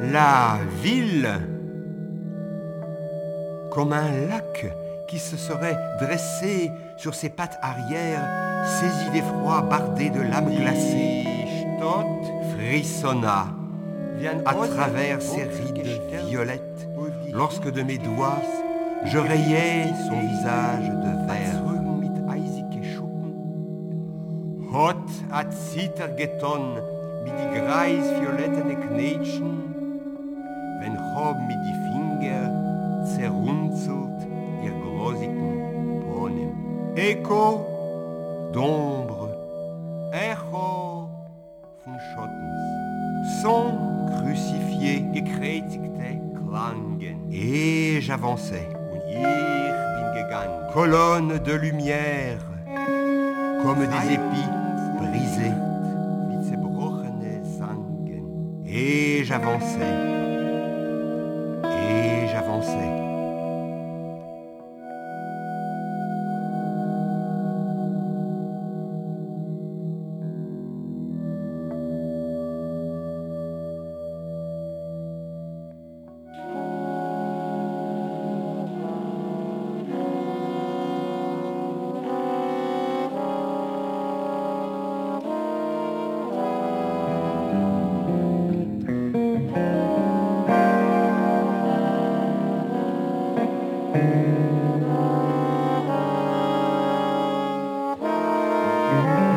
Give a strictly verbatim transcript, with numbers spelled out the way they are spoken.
La ville, comme un lac qui se serait dressé sur ses pattes arrière, saisi d'effroi, bardé de lames glacées, frissonna à travers ses rides violettes, lorsque de mes doigts je rayais son visage de verre. Hot hat Zither geton mit die greisviolettene Knätschen, wenn hob mit die Finger zerrunzelt ihr glosigen Bohnen. Echo d'ombre, Echo von Schottens, Son crucifié, gekreuzigte Klangen. Et j'avançais, und ich bin gegangen, colonne de lumière, comme des épis brisés, wie zerbrochene Zangen. Et j'avançais, et j'avançais. Thank you.